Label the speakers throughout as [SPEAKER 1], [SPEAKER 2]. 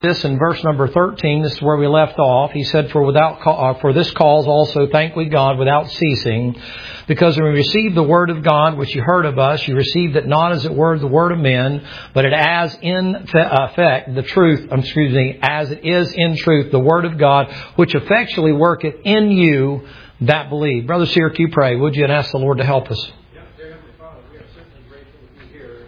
[SPEAKER 1] this in verse number 13. This is where we left off. He said, for this cause also thank we God without ceasing, because when we received the word of God, which you heard of us, you received it not as it were the word of men, but it as in effect the truth, as it is in truth the word of God, which effectually worketh in you that believe. Brother Sirk, you pray, would you, and ask the Lord to help us.
[SPEAKER 2] Dear Heavenly Father, we are certainly grateful to be here.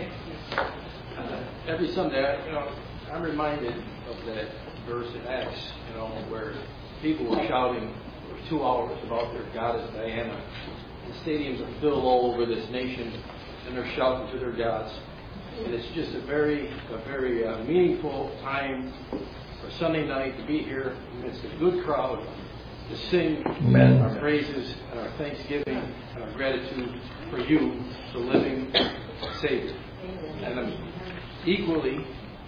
[SPEAKER 2] Every Sunday, I'm reminded of that verse in Acts, where people were shouting for 2 hours about their goddess Diana. The stadiums are filled all over this nation, and they're shouting to their gods. And it's just a very meaningful time for Sunday night to be here amidst a good crowd, to sing our praises and our thanksgiving and our gratitude for you, the living Savior. And I'm equally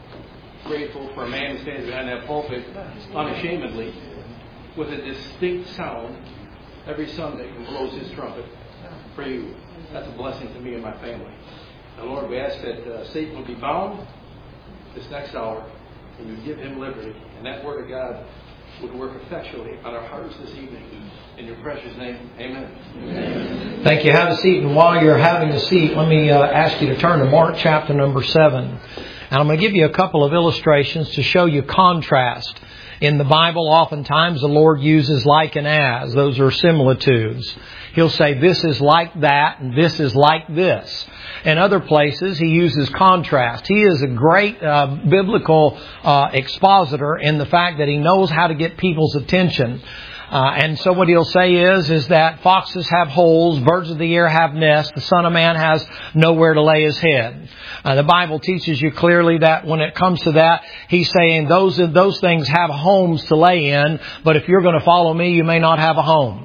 [SPEAKER 2] grateful for a man who stands behind that pulpit unashamedly with a distinct sound every Sunday and blows his trumpet for you. That's a blessing to me and my family. Now, Lord, we ask that Satan will be bound this next hour and you give him liberty. And that word of God would work effectually on our hearts this evening. In your precious name, amen.
[SPEAKER 1] Amen. Thank you. Have a seat. And while you're having a seat, let me ask you to turn to Mark chapter number 7. And I'm going to give you a couple of illustrations to show you contrast. In the Bible, oftentimes the Lord uses like and as. Those are similitudes. He'll say this is like that and this is like this. In other places, He uses contrast. He is a great biblical expositor in the fact that He knows how to get people's attention. And so what He'll say is that foxes have holes, birds of the air have nests, the Son of Man has nowhere to lay His head. The Bible teaches you clearly that when it comes to that, He's saying those things have homes to lay in, but if you're going to follow Me, you may not have a home.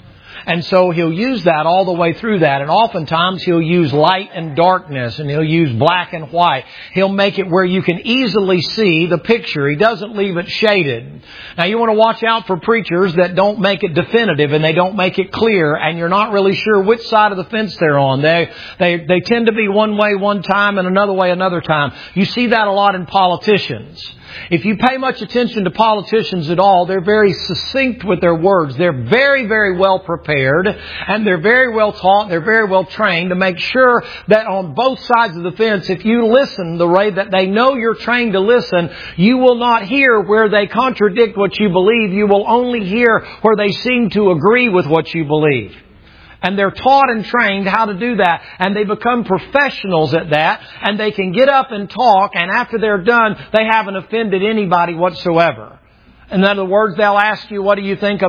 [SPEAKER 1] And so He'll use that all the way through that. And oftentimes He'll use light and darkness, and He'll use black and white. He'll make it where you can easily see the picture. He doesn't leave it shaded. Now you want to watch out for preachers that don't make it definitive and they don't make it clear, and you're not really sure which side of the fence they're on. They tend to be one way one time and another way another time. You see that a lot in politicians. If you pay much attention to politicians at all, they're very succinct with their words. They're very, very well prepared, and they're very well taught, they're very well trained to make sure that on both sides of the fence, if you listen the way that they know you're trained to listen, you will not hear where they contradict what you believe. You will only hear where they seem to agree with what you believe. And they're taught and trained how to do that. And they become professionals at that. And they can get up and talk. And after they're done, they haven't offended anybody whatsoever. In other words, they'll ask you, what do you think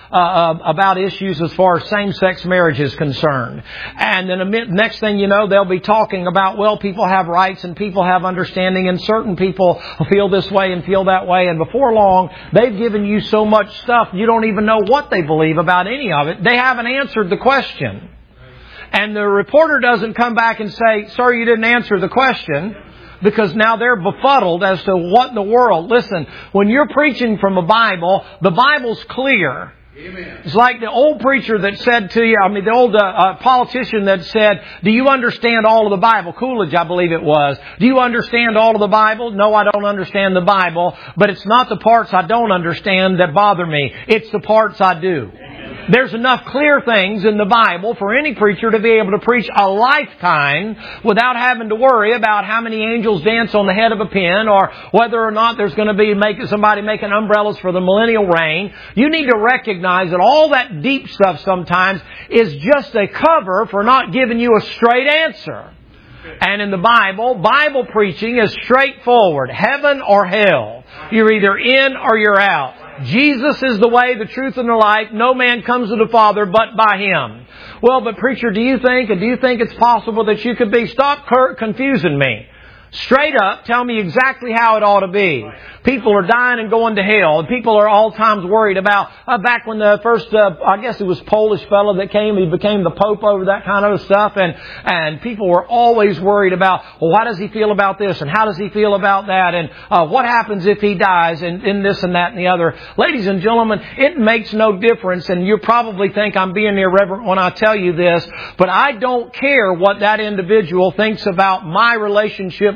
[SPEAKER 1] about issues as far as same-sex marriage is concerned? And then next thing you know, they'll be talking about, well, people have rights and people have understanding, and certain people feel this way and feel that way. And before long, they've given you so much stuff, you don't even know what they believe about any of it. They haven't answered the question. And the reporter doesn't come back and say, sir, you didn't answer the question. Because now they're befuddled as to what in the world. Listen, when you're preaching from the Bible's clear. Amen. It's like the old preacher that said to you, the old politician that said, do you understand all of the Bible? Coolidge, I believe it was. Do you understand all of the Bible? No, I don't understand the Bible. But it's not the parts I don't understand that bother me. It's the parts I do. There's enough clear things in the Bible for any preacher to be able to preach a lifetime without having to worry about how many angels dance on the head of a pin, or whether or not there's going to be somebody making umbrellas for the millennial reign. You need to recognize that all that deep stuff sometimes is just a cover for not giving you a straight answer. And in the Bible preaching is straightforward. Heaven or hell. You're either in or you're out. Jesus is the way, the truth, and the life. No man comes to the Father but by Him. Well, but preacher, do you think it's possible that you could be? Stop confusing me. Straight up, tell me exactly how it ought to be. People are dying and going to hell. People are all times worried about, back when the first, I guess it was Polish fellow that came, he became the Pope over that kind of stuff, and people were always worried about, well, how does he feel about this, and how does he feel about that, and what happens if he dies, and in this and that and the other. Ladies and gentlemen, it makes no difference, and you probably think I'm being irreverent when I tell you this, but I don't care what that individual thinks about my relationship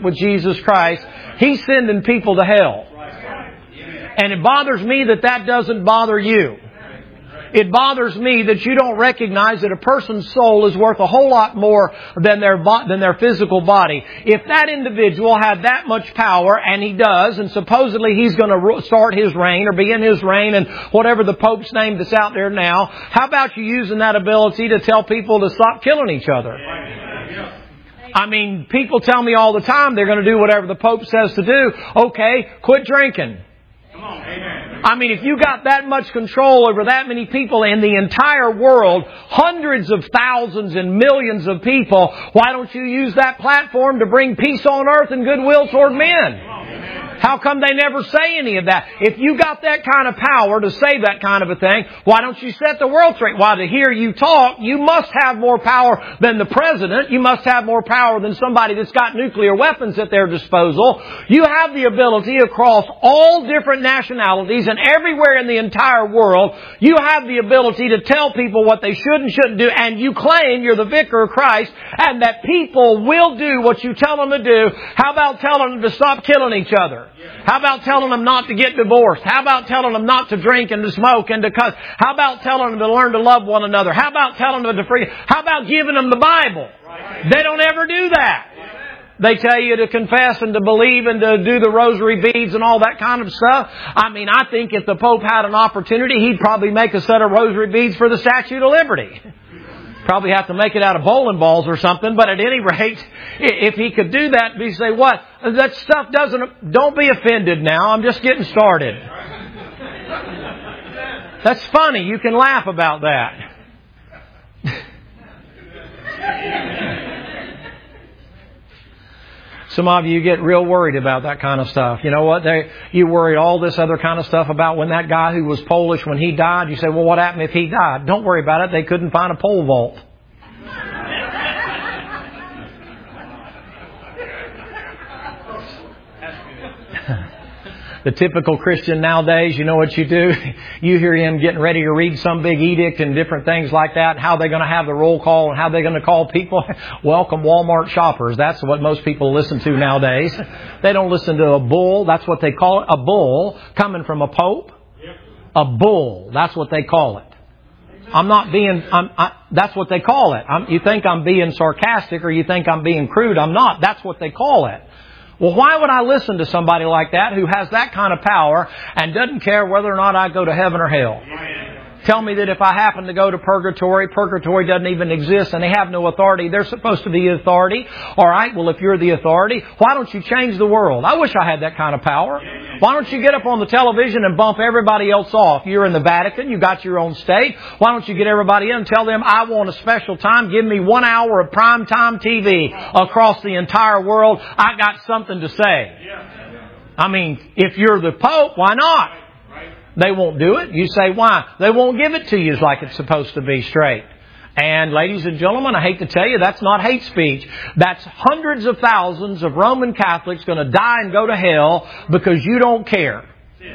[SPEAKER 1] relationship with Jesus Christ, He's sending people to hell. And it bothers me that doesn't bother you. It bothers me that you don't recognize that a person's soul is worth a whole lot more than their physical body. If that individual had that much power, and he does, and supposedly he's going to start his reign or begin his reign and whatever the Pope's name that's out there now, how about you using that ability to tell people to stop killing each other? I mean, people tell me all the time they're going to do whatever the Pope says to do. Okay, quit drinking. I mean, if you got that much control over that many people in the entire world, hundreds of thousands and millions of people, why don't you use that platform to bring peace on earth and goodwill toward men? How come they never say any of that? If you got that kind of power to say that kind of a thing, why don't you set the world straight? Why, to hear you talk, you must have more power than the president. You must have more power than somebody that's got nuclear weapons at their disposal. You have the ability across all different nationalities and everywhere in the entire world. You have the ability to tell people what they should and shouldn't do, and you claim you're the vicar of Christ and that people will do what you tell them to do. How about telling them to stop killing each other? How about telling them not to get divorced? How about telling them not to drink and to smoke and to cuss? How about telling them to learn to love one another? How about telling them to free? How about giving them the Bible? They don't ever do that. They tell you to confess and to believe and to do the rosary beads and all that kind of stuff. I mean, I think if the Pope had an opportunity, he'd probably make a set of rosary beads for the Statue of Liberty. Probably have to make it out of bowling balls or something, but at any rate, if he could do that, he'd say, what? That stuff don't be offended now, I'm just getting started. That's funny, you can laugh about that. Some of you get real worried about that kind of stuff. You know what? You worry all this other kind of stuff about when that guy who was Polish, when he died, you say, well, what happened if he died? Don't worry about it. They couldn't find a pole vault. The typical Christian nowadays, you know what you do? You hear him getting ready to read some big edict and different things like that, and how they're going to have the roll call and how they're going to call people. Welcome Walmart shoppers. That's what most people listen to nowadays. They don't listen to a bull. That's what they call it. A bull coming from a pope. A bull. That's what they call it. That's what they call it. You think I'm being sarcastic or you think I'm being crude. I'm not. That's what they call it. Well, why would I listen to somebody like that who has that kind of power and doesn't care whether or not I go to heaven or hell? Tell me that if I happen to go to purgatory doesn't even exist and they have no authority. They're supposed to be authority. All right, well, if you're the authority, why don't you change the world? I wish I had that kind of power. Why don't you get up on the television and bump everybody else off? You're in the Vatican. You got your own state. Why don't you get everybody in and tell them, I want a special time. Give me 1 hour of prime time TV across the entire world. I got something to say. I mean, if you're the Pope, why not? They won't do it. You say, why? They won't give it to you like it's supposed to be straight. And ladies and gentlemen, I hate to tell you, that's not hate speech. That's hundreds of thousands of Roman Catholics going to die and go to hell because you don't care.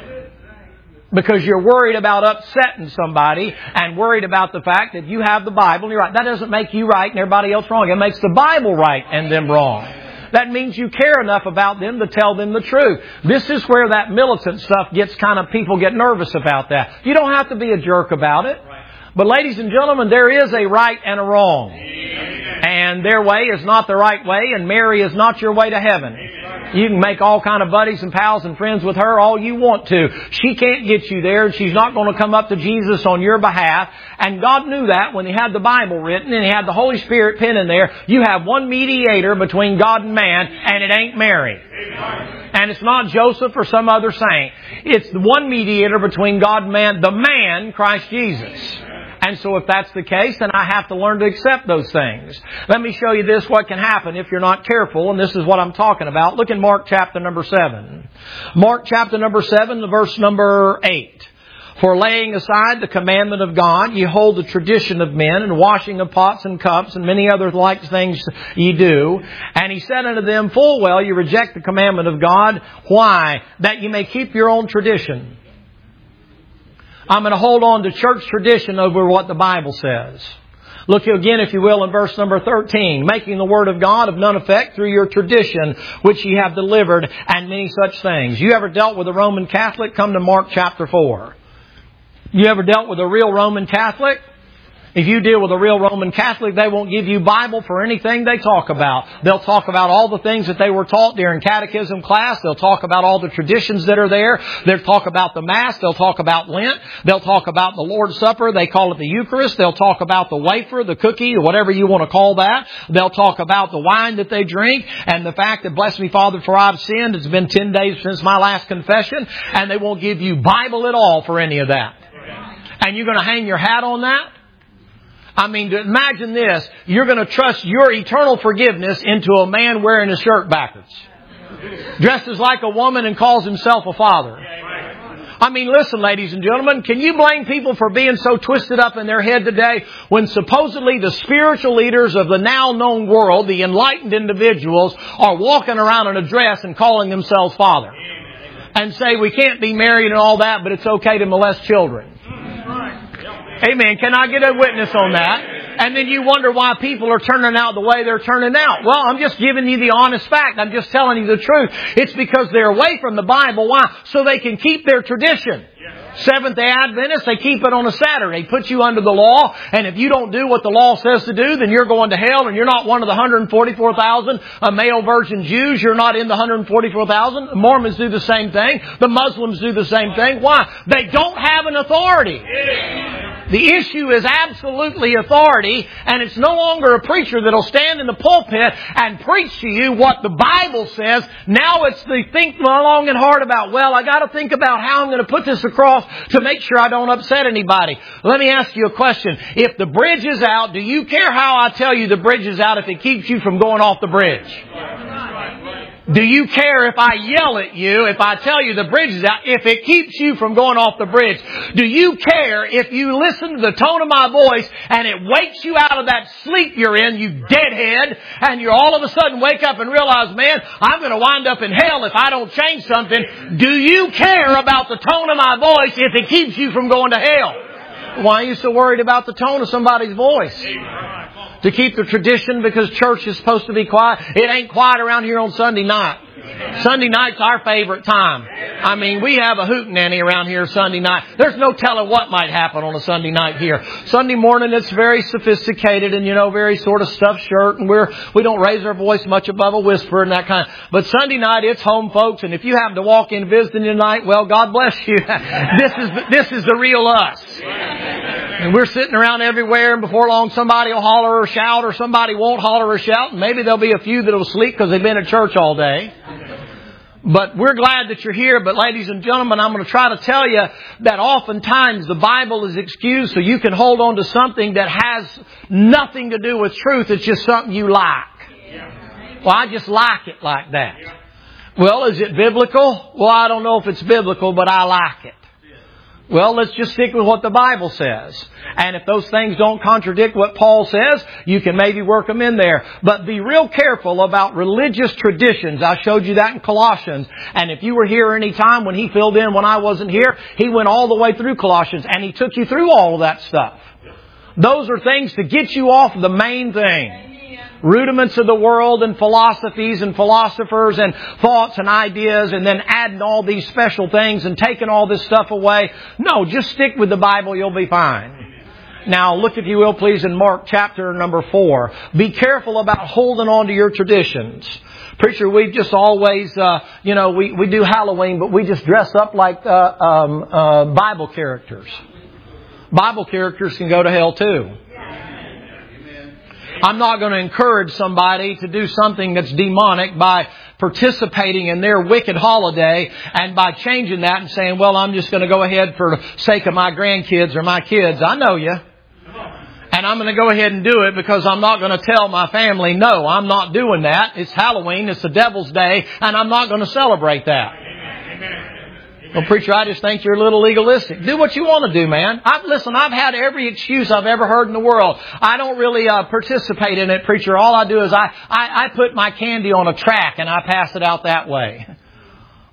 [SPEAKER 1] Because you're worried about upsetting somebody and worried about the fact that you have the Bible and you're right. That doesn't make you right and everybody else wrong. It makes the Bible right and them wrong. That means you care enough about them to tell them the truth. This is where that militant stuff gets people get nervous about that. You don't have to be a jerk about it. But ladies and gentlemen, there is a right and a wrong. And their way is not the right way, and Mary is not your way to heaven. You can make all kind of buddies and pals and friends with her all you want to. She can't get you there, and she's not going to come up to Jesus on your behalf. And God knew that when He had the Bible written and He had the Holy Spirit pen in there. You have one mediator between God and man, and it ain't Mary. And it's not Joseph or some other saint. It's the one mediator between God and man, the man, Christ Jesus. And so if that's the case, then I have to learn to accept those things. Let me show you this, what can happen if you're not careful, and this is what I'm talking about. Look in Mark chapter number 7. Mark chapter number 7, verse number 8. For laying aside the commandment of God, ye hold the tradition of men, and washing of pots and cups, and many other like things ye do. And He said unto them, full well, you reject the commandment of God. Why? That ye may keep your own tradition. I'm going to hold on to church tradition over what the Bible says. Look again, if you will, in verse number 13. Making the Word of God of none effect through your tradition, which ye have delivered, and many such things. You ever dealt with a Roman Catholic? Come to Mark chapter 4. You ever dealt with a real Roman Catholic? If you deal with a real Roman Catholic, they won't give you Bible for anything they talk about. They'll talk about all the things that they were taught during catechism class. They'll talk about all the traditions that are there. They'll talk about the Mass. They'll talk about Lent. They'll talk about the Lord's Supper. They call it the Eucharist. They'll talk about the wafer, the cookie, or whatever you want to call that. They'll talk about the wine that they drink and the fact that, bless me, Father, for I've sinned. It's been 10 days since my last confession. And they won't give you Bible at all for any of that. And you're going to hang your hat on that? I mean, imagine this. You're going to trust your eternal forgiveness into a man wearing his shirt backwards, dresses like a woman and calls himself a father. I mean, listen, ladies and gentlemen, can you blame people for being so twisted up in their head today when supposedly the spiritual leaders of the now known world, the enlightened individuals, are walking around in a dress and calling themselves father and say we can't be married and all that, but it's okay to molest children? Amen. Can I get a witness on that? And then you wonder why people are turning out the way they're turning out. Well, I'm just giving you the honest fact. I'm just telling you the truth. It's because they're away from the Bible. Why? So they can keep their tradition. Seventh-day Adventists, they keep it on a Saturday. Put you under the law, and if you don't do what the law says to do, then you're going to hell, and you're not one of the 144,000 male virgin Jews. You're not in the 144,000. The Mormons do the same thing. The Muslims do the same thing. Why? They don't have an authority. The issue is absolutely authority, and it's no longer a preacher that'll stand in the pulpit and preach to you what the Bible says. Now it's the think long and hard about, well, I got to think about how I'm going to put this across to make sure I don't upset anybody. Let me ask you a question. If the bridge is out, do you care how I tell you the bridge is out if it keeps you from going off the bridge? Do you care if I yell at you, if I tell you the bridge is out, if it keeps you from going off the bridge? Do you care if you listen to the tone of my voice and it wakes you out of that sleep you're in, you deadhead, and you all of a sudden wake up and realize, man, I'm going to wind up in hell if I don't change something? Do you care about the tone of my voice if it keeps you from going to hell? Why are you so worried about the tone of somebody's voice? To keep the tradition because church is supposed to be quiet. It ain't quiet around here on Sunday night. Sunday night's our favorite time. I mean, we have a hootenanny around here Sunday night. There's no telling what might happen on a Sunday night here. Sunday morning, it's very sophisticated and, very sort of stuffed shirt, and we don't raise our voice much above a whisper and that kind. But Sunday night, it's home, folks, and if you happen to walk in visiting tonight, well, God bless you. This is the real us. And we're sitting around everywhere, and before long somebody will holler or shout, or somebody won't holler or shout, and maybe there'll be a few that'll sleep because they've been at church all day. But we're glad that you're here. But ladies and gentlemen, I'm going to try to tell you that oftentimes the Bible is excused so you can hold on to something that has nothing to do with truth. It's just something you like. Well, I just like it like that. Well, is it biblical? Well, I don't know if it's biblical, but I like it. Well, let's just stick with what the Bible says. And if those things don't contradict what Paul says, you can maybe work them in there. But be real careful about religious traditions. I showed you that in Colossians. And if you were here any time when he filled in when I wasn't here, he went all the way through Colossians and he took you through all of that stuff. Those are things to get you off the main thing. Rudiments of the world and philosophies and philosophers and thoughts and ideas, and then adding all these special things and taking all this stuff away. No, just stick with the Bible. You'll be fine. Now, look, if you will, please, in Mark chapter number 4. Be careful about holding on to your traditions. Preacher, we just always, we do Halloween, but we just dress up like Bible characters. Bible characters can go to hell too. I'm not going to encourage somebody to do something that's demonic by participating in their wicked holiday and by changing that and saying, well, I'm just going to go ahead for the sake of my grandkids or my kids. I know you. And I'm going to go ahead and do it because I'm not going to tell my family, no, I'm not doing that. It's Halloween. It's the devil's day. And I'm not going to celebrate that. Well, preacher, I just think you're a little legalistic. Do what you want to do, man. I've had every excuse I've ever heard in the world. I don't really participate in it, preacher. All I do is I put my candy on a track and I pass it out that way.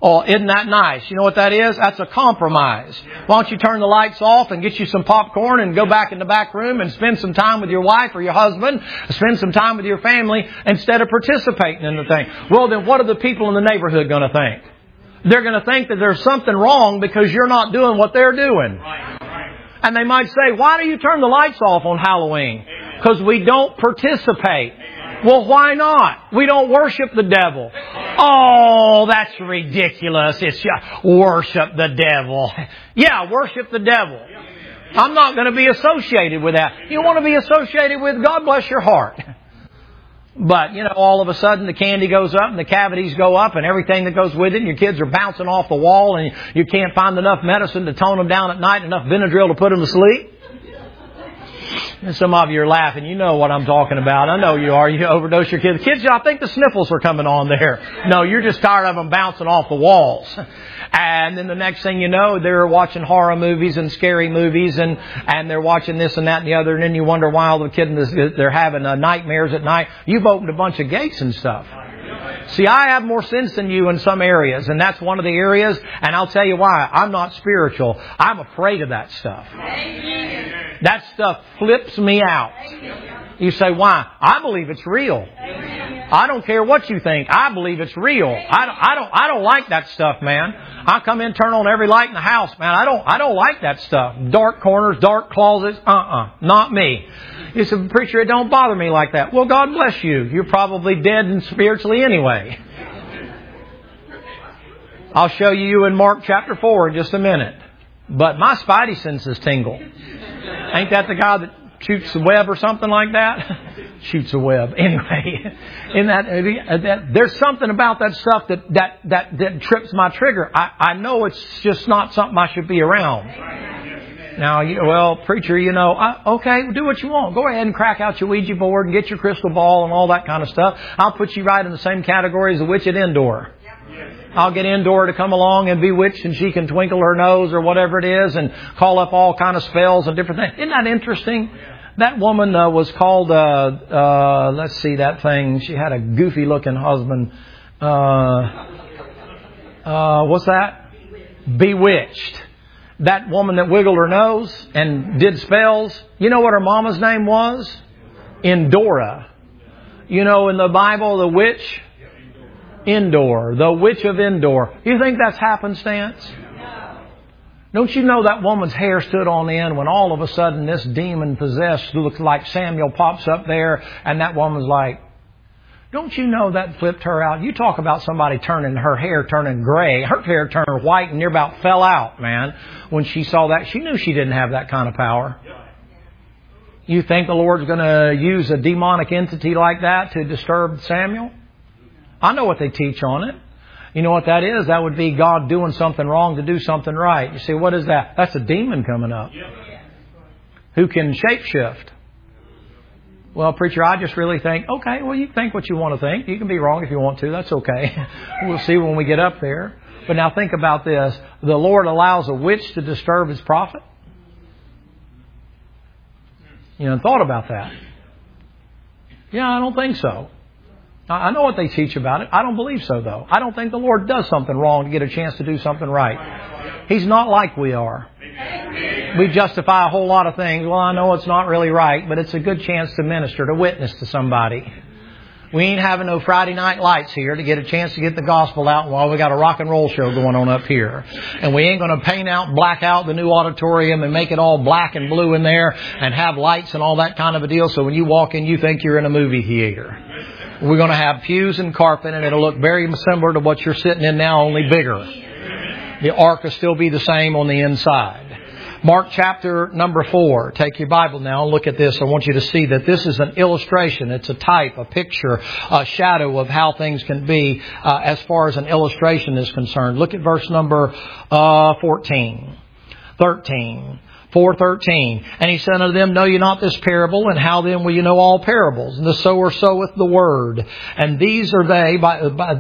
[SPEAKER 1] Oh, isn't that nice? You know what that is? That's a compromise. Why don't you turn the lights off and get you some popcorn and go back in the back room and spend some time with your wife or your husband, spend some time with your family instead of participating in the thing. Well, then what are the people in the neighborhood going to think? They're going to think that there's something wrong because you're not doing what they're doing. And they might say, why do you turn the lights off on Halloween? Because we don't participate. Well, why not? We don't worship the devil. Oh, that's ridiculous. It's worship the devil. Yeah, worship the devil. I'm not going to be associated with that. You want to be associated with God, bless your heart. But, all of a sudden the candy goes up and the cavities go up and everything that goes with it, and your kids are bouncing off the wall and you can't find enough medicine to tone them down at night, enough Benadryl to put them to sleep. And some of you are laughing. You know what I'm talking about. I know you are. You overdose your kids. Kids, I think the sniffles are coming on there. No, you're just tired of them bouncing off the walls. And then the next thing you know, they're watching horror movies and scary movies and they're watching this and that and the other. And then you wonder why all the kids, they're having nightmares at night. You've opened a bunch of gates and stuff. See, I have more sense than you in some areas, and that's one of the areas, and I'll tell you why. I'm not spiritual. I'm afraid of that stuff. That stuff flips me out. You say, why? I believe it's real. I don't care what you think. I believe it's real. I don't like that stuff, man. I come in, turn on every light in the house, man. I don't like that stuff. Dark corners, dark closets. Not me. You said, preacher, it don't bother me like that. Well, God bless you. You're probably dead and spiritually anyway. I'll show you in Mark chapter 4 in just a minute. But my spidey senses tingle. Ain't that the guy that shoots the web or something like that? Shoots a web. Anyway, there's something about that stuff that trips my trigger. I know it's just not something I should be around. Now, preacher, okay, do what you want. Go ahead and crack out your Ouija board and get your crystal ball and all that kind of stuff. I'll put you right in the same category as the witch at Endor. I'll get Endor to come along and bewitch, and she can twinkle her nose or whatever it is and call up all kind of spells and different things. Isn't that interesting? That woman was called, let's see that thing. She had a goofy looking husband. What's that? Bewitched. That woman that wiggled her nose and did spells. You know what her mama's name was? Endora. In the Bible, the witch? Endor. The witch of Endor. You think that's happenstance? Don't you know that woman's hair stood on end when all of a sudden this demon possessed looked like Samuel pops up there and that woman's like, don't you know that flipped her out? You talk about somebody her hair turning gray. Her hair turned white and near about fell out, man. When she saw that, she knew she didn't have that kind of power. You think the Lord's going to use a demonic entity like that to disturb Samuel? I know what they teach on it. You know what that is? That would be God doing something wrong to do something right. You say, what is that? That's a demon coming up. Who can shapeshift. Well, preacher, I just really think, okay, well, you think what you want to think. You can be wrong if you want to. That's okay. We'll see when we get up there. But now think about this. The Lord allows a witch to disturb His prophet. Thought about that. Yeah, I don't think so. I know what they teach about it. I don't believe so, though. I don't think the Lord does something wrong to get a chance to do something right. He's not like we are. We justify a whole lot of things. Well, I know it's not really right, but it's a good chance to minister, to witness to somebody. We ain't having no Friday night lights here to get a chance to get the gospel out while we got a rock and roll show going on up here. And we ain't going to black out the new auditorium and make it all black and blue in there and have lights and all that kind of a deal. So when you walk in, you think you're in a movie theater. We're going to have pews and carpet, and it'll look very similar to what you're sitting in now, only bigger. The ark will still be the same on the inside. Mark chapter number 4. Take your Bible now and look at this. I want you to see that this is an illustration. It's a type, a picture, a shadow of how things can be as far as an illustration is concerned. Look at verse number 13. 4:13. And He said unto them, know ye not this parable? And how then will you know all parables? And the sower soweth the word. And these are they by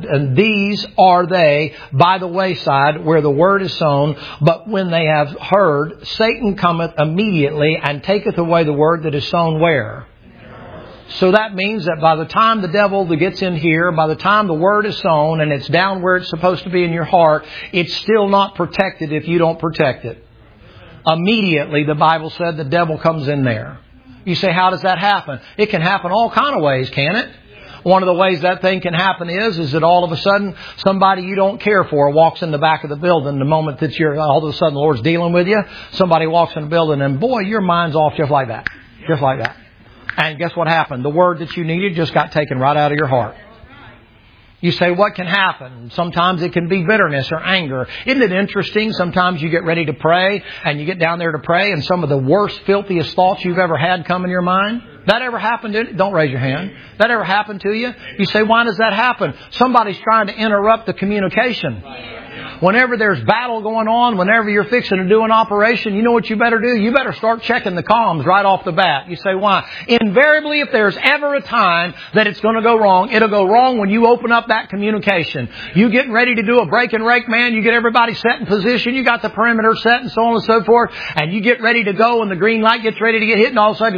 [SPEAKER 1] the wayside where the word is sown. But when they have heard, Satan cometh immediately and taketh away the word that is sown where? So that means that by the time the devil gets in here, by the time the Word is sown and it's down where it's supposed to be in your heart, it's still not protected if you don't protect it. Immediately, the Bible said, the devil comes in there. You say, how does that happen? It can happen all kind of ways, can it? One of the ways that thing can happen is that all of a sudden somebody you don't care for walks in the back of the building. The moment that all of a sudden the Lord's dealing with you, somebody walks in the building and boy, your mind's off just like that. Just like that. And guess what happened? The word that you needed just got taken right out of your heart. You say, what can happen? Sometimes it can be bitterness or anger. Isn't it interesting? Sometimes you get ready to pray and you get down there to pray and some of the worst, filthiest thoughts you've ever had come in your mind. That ever happened to you? Don't raise your hand. That ever happened to you? You say, why does that happen? Somebody's trying to interrupt the communication. Whenever there's battle going on, whenever you're fixing to do an operation, you know what you better do? You better start checking the comms right off the bat. You say, why? Invariably, if there's ever a time that it's going to go wrong, it'll go wrong when you open up that communication. You getting ready to do a break and rake, man. You get everybody set in position. You got the perimeter set and so on and so forth. And you get ready to go and the green light gets ready to get hit and all of a sudden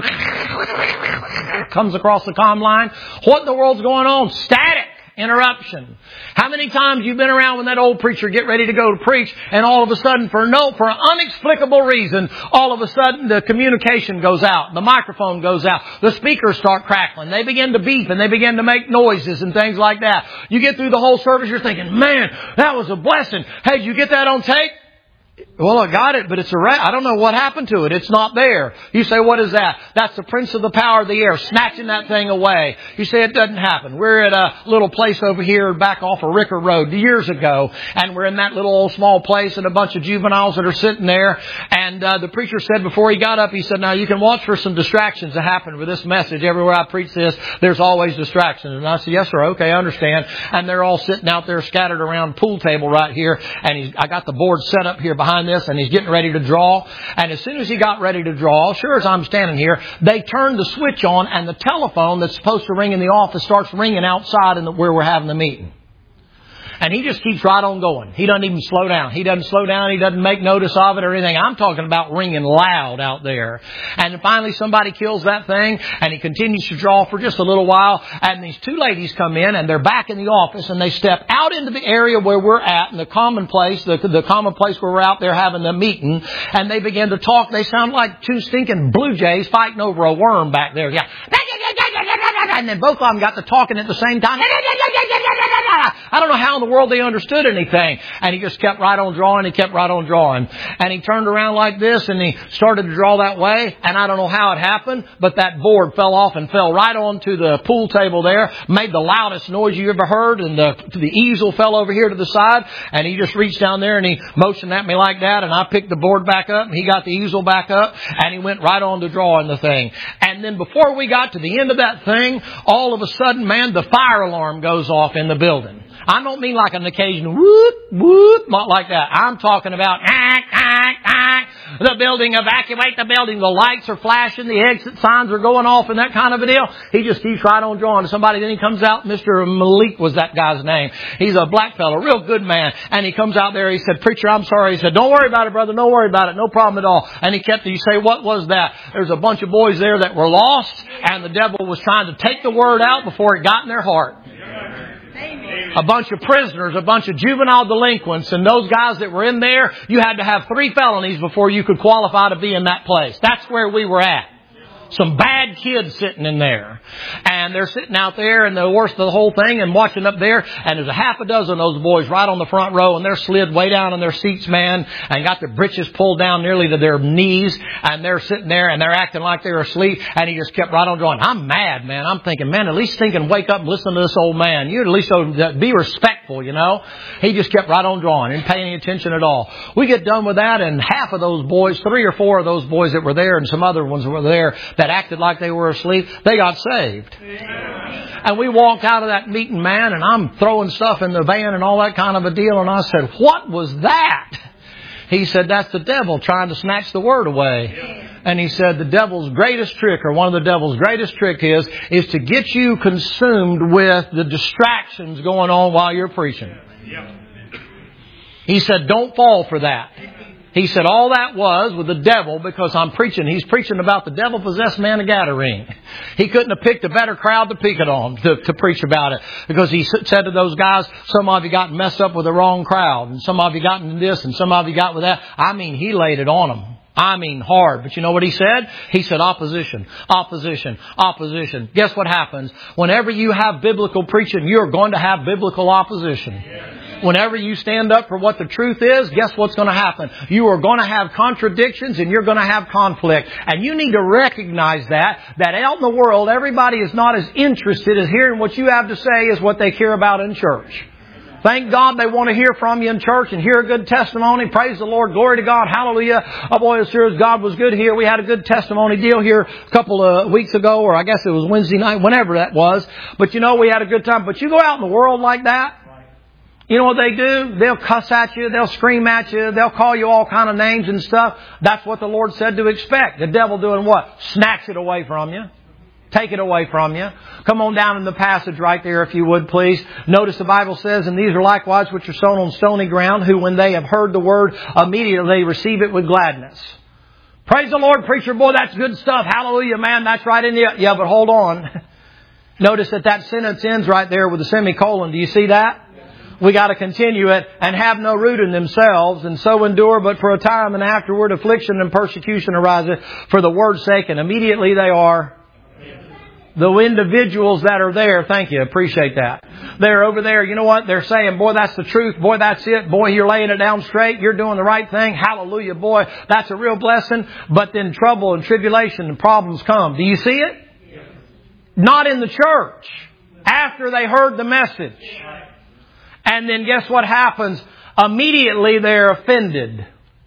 [SPEAKER 1] comes across the comm line. What in the world's going on? Static. Interruption. How many times you've been around when that old preacher get ready to go to preach and all of a sudden for an inexplicable reason, all of a sudden the communication goes out, the microphone goes out, the speakers start crackling, they begin to beep and they begin to make noises and things like that. You get through the whole service, you're thinking, man, that was a blessing. Hey, did you get that on tape? Well, I got it, but it's I don't know what happened to it. It's not there. You say, what is that? That's the prince of the power of the air, snatching that thing away. You say, it doesn't happen. We're at a little place over here back off of Ricker Road years ago, and we're in that little old small place and a bunch of juveniles that are sitting there. And the preacher said before he got up, he said, now you can watch for some distractions that happen with this message. Everywhere I preach this, there's always distractions. And I said, yes, sir. Okay, I understand. And they're all sitting out there scattered around the pool table right here. And I got the board set up here behind this, and he's getting ready to draw. And as soon as he got ready to draw, sure as I'm standing here, they turned the switch on, and the telephone that's supposed to ring in the office starts ringing outside where we're having the meeting. And he just keeps right on going. He doesn't even slow down. He doesn't slow down. He doesn't make notice of it or anything. I'm talking about ringing loud out there. And then finally somebody kills that thing, and he continues to draw for just a little while. And these two ladies come in, and they're back in the office, and they step out into the area where we're at, in the common place, the common place where we're out there having the meeting. And they begin to talk. They sound like two stinking blue jays fighting over a worm back there. Yeah. And then both of them got to talking at the same time. I don't know how in the world they understood anything. And he just kept right on drawing. He kept right on drawing. And he turned around like this and he started to draw that way. And I don't know how it happened, but that board fell off and fell right onto the pool table there. Made the loudest noise you ever heard. And the easel fell over here to the side. And he just reached down there and he motioned at me like that. And I picked the board back up and he got the easel back up. And he went right on to drawing the thing. And then before we got to the end of that thing, all of a sudden, man, the fire alarm goes off in the building. I don't mean like an occasional whoop, whoop, not like that. I'm talking about the building, evacuate the building. The lights are flashing, the exit signs are going off and that kind of a deal. He just keeps right on drawing to somebody. Then he comes out, Mr. Malik was that guy's name. He's a black fellow, real good man. And he comes out there, he said, preacher, I'm sorry. He said, don't worry about it, brother, don't worry about it, no problem at all. And he kept, you say, what was that? There's a bunch of boys there that were lost, and the devil was trying to take the word out before it got in their heart. A bunch of prisoners, a bunch of juvenile delinquents, and those guys that were in there, you had to have 3 felonies before you could qualify to be in that place. That's where we were at. Some bad kids sitting in there. And they're sitting out there and the worst of the whole thing and watching up there. And there's a half a dozen of those boys right on the front row, and they're slid way down in their seats, man, and got their britches pulled down nearly to their knees. And they're sitting there and they're acting like they're asleep. And he just kept right on drawing. I'm mad, man. I'm thinking, man, at least thinking, wake up and listen to this old man. You at least be respectful, you know. He just kept right on drawing. Didn't pay any attention at all. We get done with that, and half of those boys, 3 or 4 of those boys that were there, and some other ones were there that acted like they were asleep, they got saved. Amen. And we walked out of that meeting, man, and I'm throwing stuff in the van and all that kind of a deal. And I said, what was that? He said, that's the devil trying to snatch the word away. Yeah. And he said, the devil's greatest trick, or one of the devil's greatest trick is to get you consumed with the distractions going on while you're preaching. Yeah. He said, don't fall for that. He said all that was with the devil, because I'm preaching. He's preaching about the devil-possessed man of Gadarene. He couldn't have picked a better crowd to pick it on to preach about it. Because he said to those guys, some of you got messed up with the wrong crowd. And some of you got into this and some of you got with that. I mean, he laid it on them. I mean, hard. But you know what he said? He said opposition, opposition, opposition. Guess what happens? Whenever you have biblical preaching, you're going to have biblical opposition. Whenever you stand up for what the truth is, guess what's going to happen? You are going to have contradictions and you're going to have conflict. And you need to recognize that out in the world, everybody is not as interested as hearing what you have to say as what they care about in church. Thank God they want to hear from you in church and hear a good testimony. Praise the Lord. Glory to God. Hallelujah. Oh boy, as sure as God was good here. We had a good testimony deal here a couple of weeks ago, or I guess it was Wednesday night, whenever that was. But you know, we had a good time. But you go out in the world like that, you know what they do? They'll cuss at you. They'll scream at you. They'll call you all kind of names and stuff. That's what the Lord said to expect. The devil doing what? Snatch it away from you. Take it away from you. Come on down in the passage right there, if you would, please. Notice the Bible says, and these are likewise which are sown on stony ground, who when they have heard the word, immediately they receive it with gladness. Praise the Lord, preacher. Boy, that's good stuff. Hallelujah, man. That's right in the... Yeah, but hold on. Notice that sentence ends right there with a semicolon. Do you see that? We got to continue it, and have no root in themselves, and so endure but for a time, and afterward affliction and persecution ariseth for the word's sake, and immediately they are... The individuals that are there, thank you, appreciate that. They're over there, you know what? They're saying, boy, that's the truth. Boy, that's it. Boy, you're laying it down straight. You're doing the right thing. Hallelujah, boy. That's a real blessing. But then trouble and tribulation and problems come. Do you see it? Yes. Not in the church. After they heard the message. And then guess what happens? Immediately they're offended.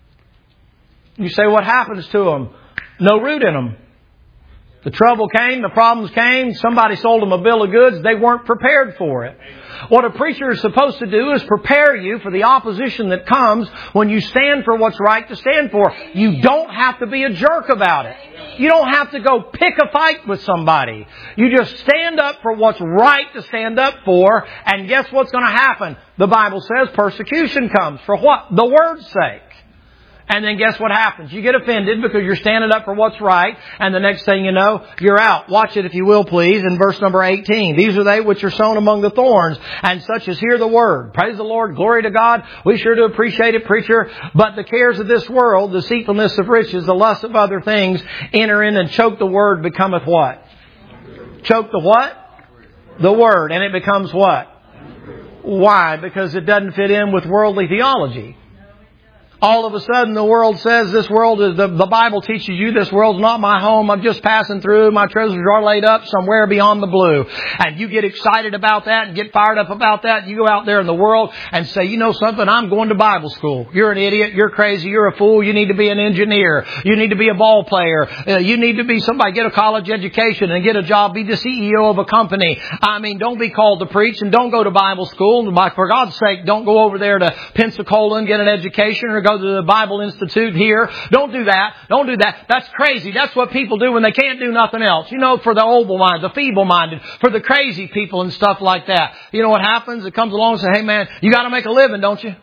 [SPEAKER 1] You say, what happens to them? No root in them. The trouble came, the problems came, somebody sold them a bill of goods, they weren't prepared for it. What a preacher is supposed to do is prepare you for the opposition that comes when you stand for what's right to stand for. You don't have to be a jerk about it. You don't have to go pick a fight with somebody. You just stand up for what's right to stand up for, and guess what's going to happen? The Bible says persecution comes. For what? The word's sake. And then guess what happens? You get offended because you're standing up for what's right. And the next thing you know, you're out. Watch it if you will, please. In verse number 18. These are they which are sown among the thorns, and such as hear the word. Praise the Lord. Glory to God. We sure do appreciate it, preacher. But the cares of this world, the deceitfulness of riches, the lust of other things, enter in and choke the word, becometh what? Choke the what? The word. And it becomes what? Why? Because it doesn't fit in with worldly theology. All of a sudden the world says this world is, the Bible teaches you this world's not my home. I'm just passing through. My treasures are laid up somewhere beyond the blue. And you get excited about that and get fired up about that. You go out there in the world and say, you know something, I'm going to Bible school. You're an idiot. You're crazy. You're a fool. You need to be an engineer. You need to be a ball player. You need to be somebody, get a college education and get a job. Be the CEO of a company. I mean, don't be called to preach and don't go to Bible school. For God's sake, don't go over there to Pensacola and get an education or go to the Bible Institute here. Don't do that. Don't do that. That's crazy. That's what people do when they can't do nothing else. You know, for the old-minded, the feeble-minded, for the crazy people and stuff like that. You know what happens? It comes along and says, hey man, you got to make a living, don't you?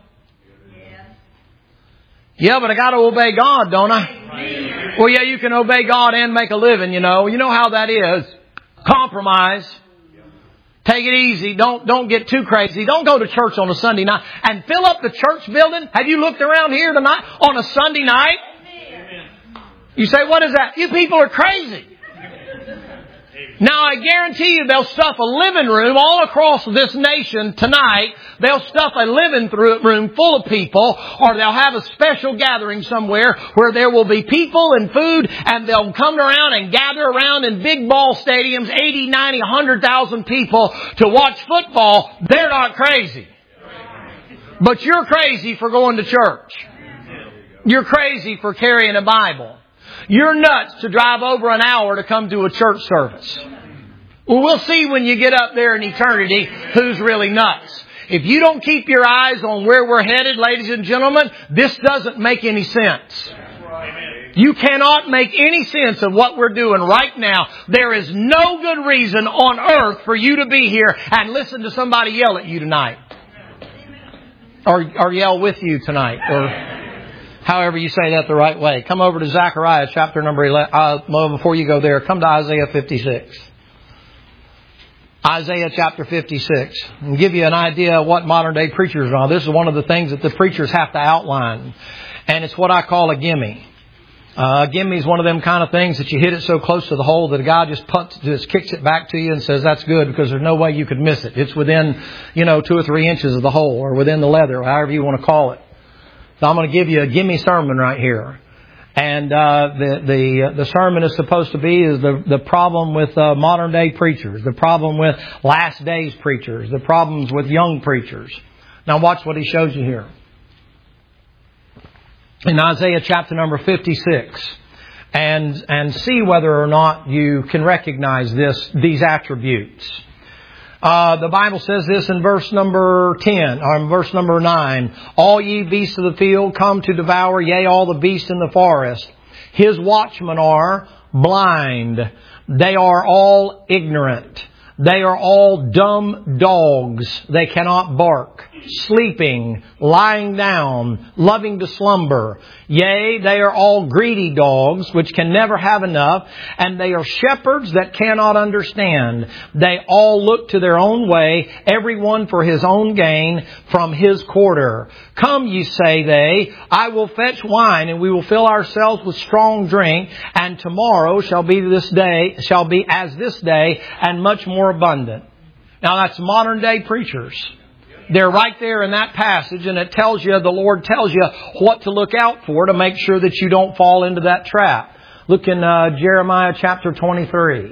[SPEAKER 1] Yeah, but I got to obey God, don't I? Well, yeah, you can obey God and make a living, you know. You know how that is. Compromise. Take it easy. Don't get too crazy. Don't go to church on a Sunday night and fill up the church building. Have you looked around here tonight on a Sunday night? You say, what is that? You people are crazy. Now, I guarantee you they'll stuff a living room all across this nation tonight. They'll stuff a living room full of people, or they'll have a special gathering somewhere where there will be people and food, and they'll come around and gather around in big ball stadiums, 80, 90, 100,000 people to watch football. They're not crazy. But you're crazy for going to church. You're crazy for carrying a Bible. You're nuts to drive over an hour to come to a church service. Well, we'll see when you get up there in eternity who's really nuts. If you don't keep your eyes on where we're headed, ladies and gentlemen, this doesn't make any sense. You cannot make any sense of what we're doing right now. There is no good reason on earth for you to be here and listen to somebody yell at you tonight. Or yell with you tonight. Or However you say that the right way. Come over to Zechariah chapter number 11. Well, before you go there, come to Isaiah 56. Isaiah chapter 56. And give you an idea of what modern day preachers are. This is one of the things that the preachers have to outline. And it's what I call a gimme. A gimme is one of them kind of things that you hit it so close to the hole that a guy just kicks it back to you and says that's good because there's no way you could miss it. It's within, 2 or 3 inches of the hole or within the leather, however you want to call it. So I'm going to give you a gimme sermon right here. And the sermon is supposed to be is the problem with modern day preachers, the problem with last days preachers, the problems with young preachers. Now watch what he shows you here. In Isaiah chapter number 56, and see whether or not you can recognize these attributes. The Bible says this in verse number 10, or in verse number 9. All ye beasts of the field come to devour, yea, all the beasts in the forest. His watchmen are blind. They are all ignorant. They are all dumb dogs. They cannot bark. Sleeping, lying down, loving to slumber. Yea, they are all greedy dogs, which can never have enough. And they are shepherds that cannot understand. They all look to their own way, every one for his own gain from his quarter. Come, ye say they, I will fetch wine, and we will fill ourselves with strong drink. And tomorrow shall be as this day, and much more abundant. Now that's modern day preachers. They're right there in that passage, and it tells you, the Lord tells you what to look out for to make sure that you don't fall into that trap. Look in Jeremiah chapter 23.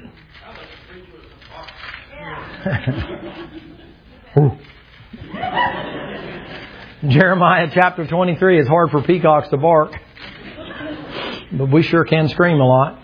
[SPEAKER 1] Jeremiah chapter 23. It's hard for peacocks to bark, but we sure can scream a lot.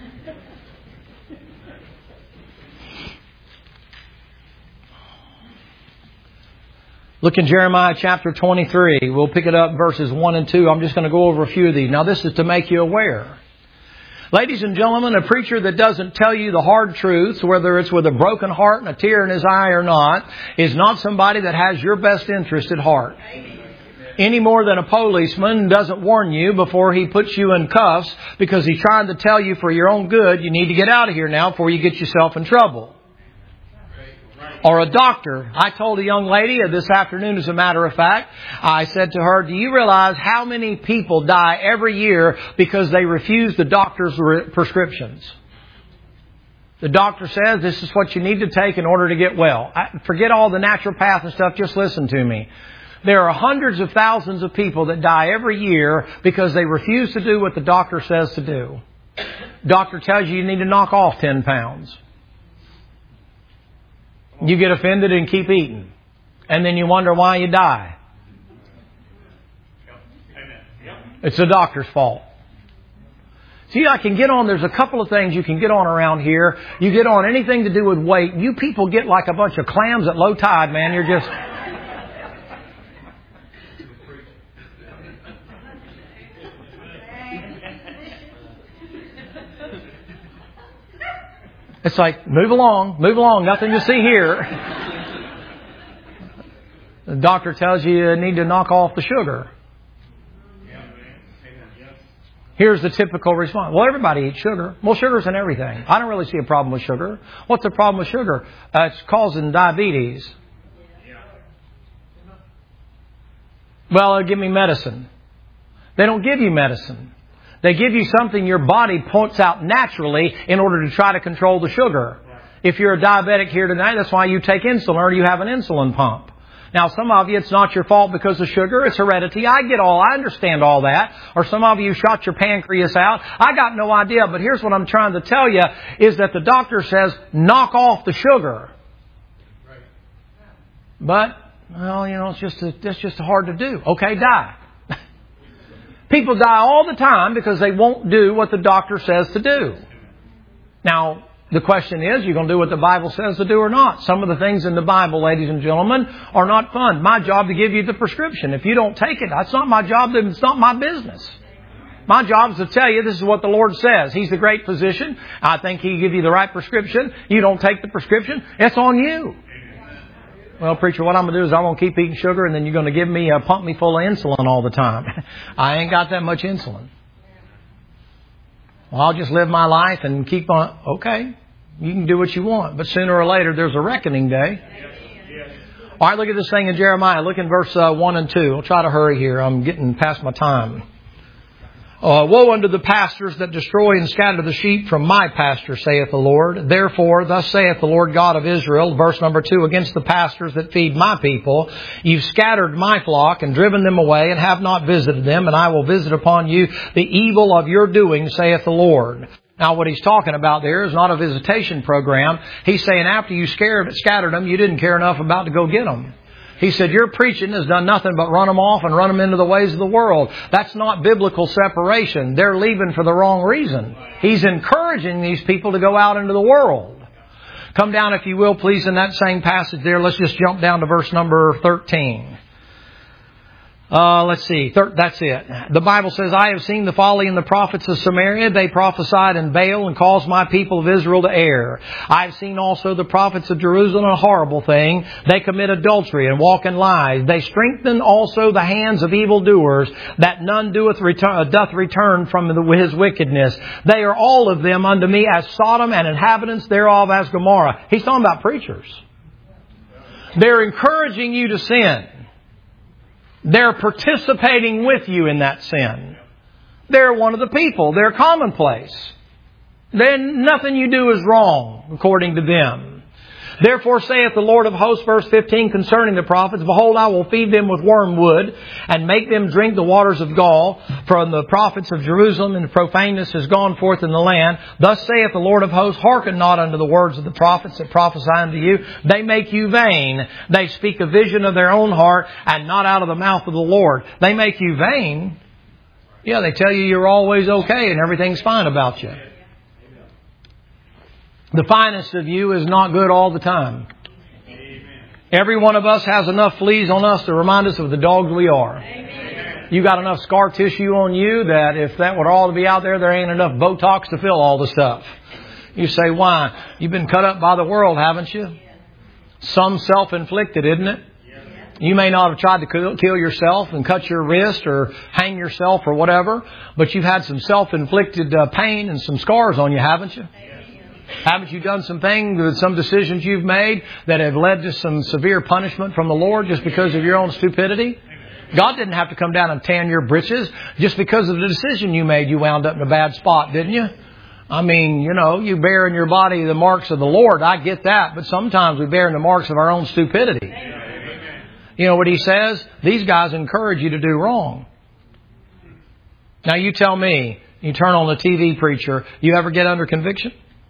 [SPEAKER 1] Look in Jeremiah chapter 23. We'll pick it up verses 1 and 2. I'm just going to go over a few of these. Now this is to make you aware. Ladies and gentlemen, a preacher that doesn't tell you the hard truths, whether it's with a broken heart and a tear in his eye or not, is not somebody that has your best interest at heart. Any more than a policeman doesn't warn you before he puts you in cuffs because he's trying to tell you for your own good, you need to get out of here now before you get yourself in trouble. Or a doctor. I told a young lady this afternoon, as a matter of fact, I said to her, do you realize how many people die every year because they refuse the doctor's prescriptions? The doctor says this is what you need to take in order to get well. Forget all the naturopath and stuff. Just listen to me. There are hundreds of thousands of people that die every year because they refuse to do what the doctor says to do. Doctor tells you need to knock off 10 pounds. You get offended and keep eating. And then you wonder why you die. It's the doctor's fault. See, I can get on, there's a couple of things you can get on around here. You get on anything to do with weight. You people get like a bunch of clams at low tide, man. You're just... It's like, move along, nothing to see here. The doctor tells you need to knock off the sugar. Here's the typical response. Well, everybody eats sugar. Well, sugar's in everything. I don't really see a problem with sugar. What's the problem with sugar? It's causing diabetes. Well, give me medicine. They don't give you medicine. They give you something your body puts out naturally in order to try to control the sugar. If you're a diabetic here tonight, that's why you take insulin or you have an insulin pump. Now, some of you, it's not your fault because of sugar. It's heredity. I understand all that. Or some of you shot your pancreas out. I got no idea. But here's what I'm trying to tell you is that the doctor says, knock off the sugar. But, well, it's just hard to do. Okay, die. People die all the time because they won't do what the doctor says to do. Now, the question is, you're going to do what the Bible says to do or not? Some of the things in the Bible, ladies and gentlemen, are not fun. My job to give you the prescription. If you don't take it, that's not my job. It's not my business. My job is to tell you this is what the Lord says. He's the great physician. I think He'll give you the right prescription. You don't take the prescription, it's on you. Well, preacher, what I'm going to do is I'm going to keep eating sugar and then you're going to give me, pump me full of insulin all the time. I ain't got that much insulin. Well, I'll just live my life and keep on. Okay, you can do what you want. But sooner or later, there's a reckoning day. All right, look at this thing in Jeremiah. Look in verse 1 and 2. I'll try to hurry here. I'm getting past my time. Woe unto the pastors that destroy and scatter the sheep from my pasture, saith the Lord. Therefore, thus saith the Lord God of Israel, verse number 2, against the pastors that feed my people. You've scattered my flock and driven them away and have not visited them, and I will visit upon you the evil of your doing, saith the Lord. Now, what he's talking about there is not a visitation program. He's saying after you scattered them, you didn't care enough about to go get them. He said, your preaching has done nothing but run them off and run them into the ways of the world. That's not biblical separation. They're leaving for the wrong reason. He's encouraging these people to go out into the world. Come down, if you will, please, in that same passage there. Let's just jump down to verse number 13. Let's see. That's it. The Bible says, I have seen the folly in the prophets of Samaria. They prophesied in Baal and caused my people of Israel to err. I have seen also the prophets of Jerusalem, a horrible thing. They commit adultery and walk in lies. They strengthen also the hands of evildoers, that none doth return from his wickedness. They are all of them unto me as Sodom, and inhabitants thereof as Gomorrah. He's talking about preachers. They're encouraging you to sin. They're participating with you in that sin. They're one of the people. They're commonplace. Then nothing you do is wrong, according to them. Therefore saith the Lord of hosts, verse 15, concerning the prophets, behold, I will feed them with wormwood, and make them drink the waters of gall. From the prophets of Jerusalem, and profaneness is gone forth in the land. Thus saith the Lord of hosts, hearken not unto the words of the prophets that prophesy unto you. They make you vain. They speak a vision of their own heart, and not out of the mouth of the Lord. They make you vain. Yeah, they tell you you're always okay and everything's fine about you. The finest of you is not good all the time. Every one of us has enough fleas on us to remind us of the dogs we are. You got enough scar tissue on you that if that were all to be out there, there ain't enough Botox to fill all the stuff. You say, why? You've been cut up by the world, haven't you? Some self-inflicted, isn't it? You may not have tried to kill yourself and cut your wrist or hang yourself or whatever, but you've had some self-inflicted pain and some scars on you, haven't you? Haven't you done some things with some decisions you've made that have led to some severe punishment from the Lord just because of your own stupidity? God didn't have to come down and tan your britches. Just because of the decision you made, you wound up in a bad spot, didn't you? I mean, you bear in your body the marks of the Lord. I get that. But sometimes we bear in the marks of our own stupidity. You know what he says? These guys encourage you to do wrong. Now you tell me, you turn on the TV preacher, you ever get under conviction?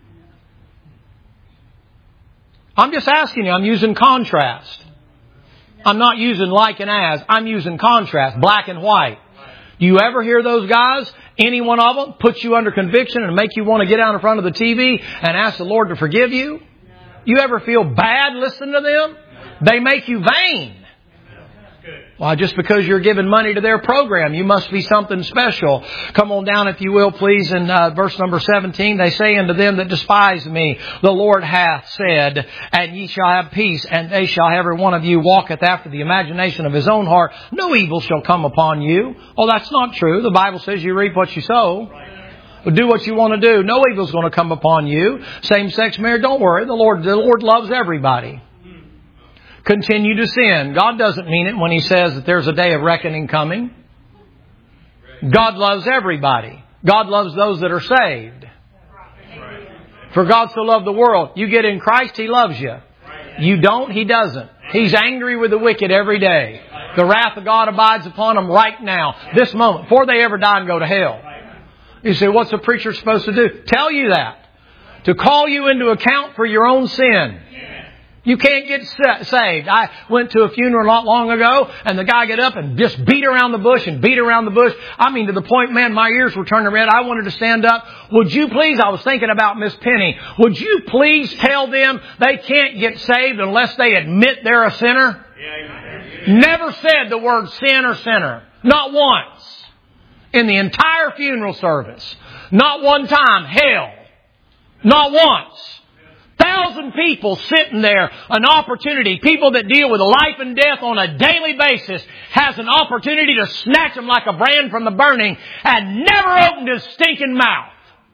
[SPEAKER 1] I'm just asking you. I'm using contrast. I'm not using like and as. I'm using contrast, black and white. Do you ever hear those guys, any one of them, put you under conviction and make you want to get out in front of the TV and ask the Lord to forgive you? You ever feel bad listening to them? They make you vain. Well, just because you're giving money to their program, you must be something special. Come on down, if you will, please, in verse number 17. They say unto them that despise me, the Lord hath said, and ye shall have peace, and they shall every one of you walketh after the imagination of his own heart. No evil shall come upon you. Oh, that's not true. The Bible says you reap what you sow. Do what you want to do. No evil's going to come upon you. Same-sex marriage, don't worry. The Lord loves everybody. Continue to sin. God doesn't mean it when He says that there's a day of reckoning coming. God loves everybody. God loves those that are saved. For God so loved the world. You get in Christ, He loves you. You don't, He doesn't. He's angry with the wicked every day. The wrath of God abides upon them right now, this moment, before they ever die and go to hell. You say, what's a preacher supposed to do? Tell you that. To call you into account for your own sin. You can't get saved. I went to a funeral not long ago, and the guy got up and just beat around the bush and beat around the bush. I mean, to the point, man, my ears were turning red. I wanted to stand up. Would you please, I was thinking about Miss Penny, would you please tell them they can't get saved unless they admit they're a sinner? Never said the word sin or sinner. Not once. In the entire funeral service. Not one time. Hell. Not once. 1,000 people sitting there, an opportunity. People that deal with life and death on a daily basis has an opportunity to snatch them like a brand from the burning and never opened his stinking mouth.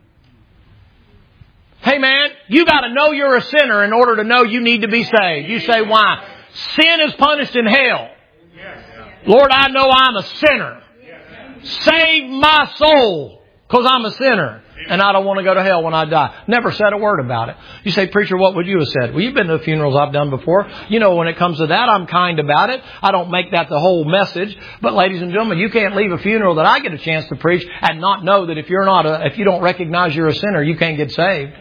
[SPEAKER 1] Hey man, you got to know you're a sinner in order to know you need to be saved. You say, why? Sin is punished in hell. Lord, I know I'm a sinner. Save my soul because I'm a sinner. And I don't want to go to hell when I die. Never said a word about it. You say, preacher, what would you have said? Well, you've been to the funerals I've done before. You know, when it comes to that, I'm kind about it. I don't make that the whole message. But ladies and gentlemen, you can't leave a funeral that I get a chance to preach and not know that if you don't recognize you're a sinner, you can't get saved.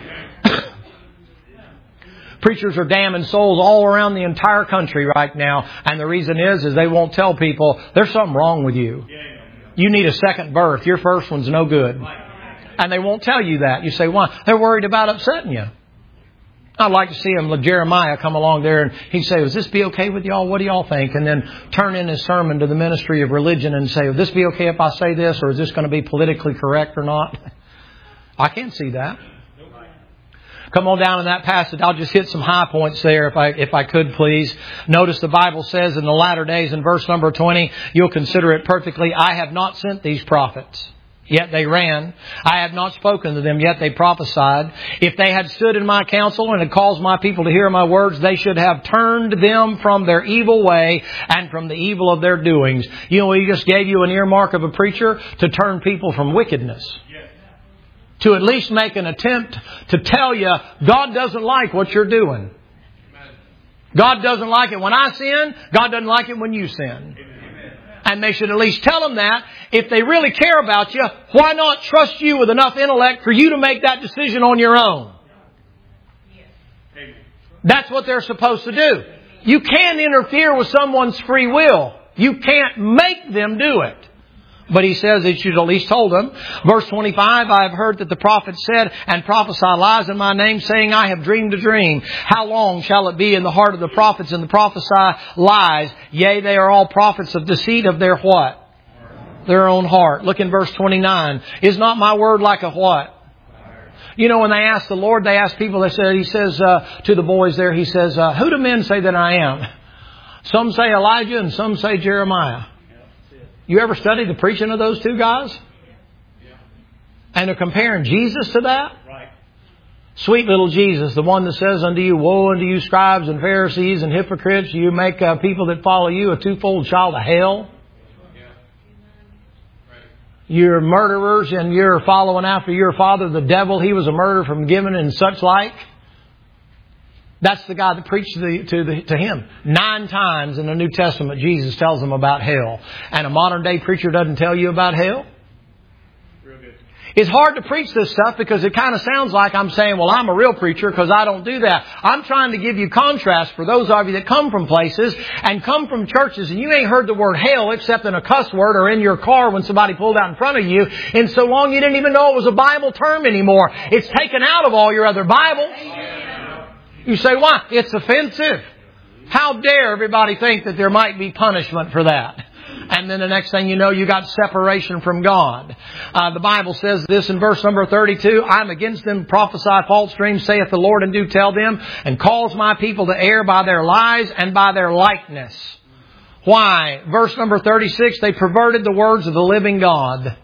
[SPEAKER 1] Preachers are damning souls all around the entire country right now. And the reason is they won't tell people there's something wrong with you. You need a second birth. Your first one's no good. And they won't tell you that. You say, why? They're worried about upsetting you. I'd like to see him, like Jeremiah, come along there and he'd say, "Would this be okay with y'all? What do y'all think?" And then turn in his sermon to the ministry of religion and say, "Would this be okay if I say this? Or is this going to be politically correct or not?" I can't see that. Come on down in that passage. I'll just hit some high points there if I could, please. Notice the Bible says in the latter days in verse number 20, you'll consider it perfectly. I have not sent these prophets, yet they ran. I have not spoken to them, yet they prophesied. If they had stood in my counsel and had caused my people to hear my words, they should have turned them from their evil way and from the evil of their doings. You know, he just gave you an earmark of a preacher to turn people from wickedness. To at least make an attempt to tell you God doesn't like what you're doing. God doesn't like it when I sin. God doesn't like it when you sin. And they should at least tell them that. If they really care about you, why not trust you with enough intellect for you to make that decision on your own? That's what they're supposed to do. You can't interfere with someone's free will. You can't make them do it. But he says that you should at least told them. Verse 25, I have heard that the prophet said and prophesy lies in my name, saying, I have dreamed a dream. How long shall it be in the heart of the prophets and the prophesy lies? Yea, they are all prophets of deceit of their what? Their own heart. Look in verse 29. Is not my word like a what? You know, when they ask the Lord, they ask people, he says to the boys there, he says, who do men say that I am? Some say Elijah and some say Jeremiah. You ever study the preaching of those two guys? And they're comparing Jesus to that? Right. Sweet little Jesus, the one that says unto you, woe unto you scribes and Pharisees and hypocrites, you make people that follow you a twofold child of hell. Yeah. Right. You're murderers and you're following after your father, the devil. He was a murderer from giving and such like. That's the guy that preached to him. 9 times in the New Testament, Jesus tells them about hell. And a modern day preacher doesn't tell you about hell. Real good. It's hard to preach this stuff because it kind of sounds like I'm saying, well, I'm a real preacher because I don't do that. I'm trying to give you contrast for those of you that come from places and come from churches and you ain't heard the word hell except in a cuss word or in your car when somebody pulled out in front of you. And so long you didn't even know it was a Bible term anymore. It's taken out of all your other Bibles. You say, why? It's offensive. How dare everybody think that there might be punishment for that? And then the next thing you know, you got separation from God. The Bible says this in verse number 32, I am against them, prophesy false dreams, saith the Lord, and do tell them, and cause my people to err by their lies and by their likeness. Why? Verse number 36, they perverted the words of the living God.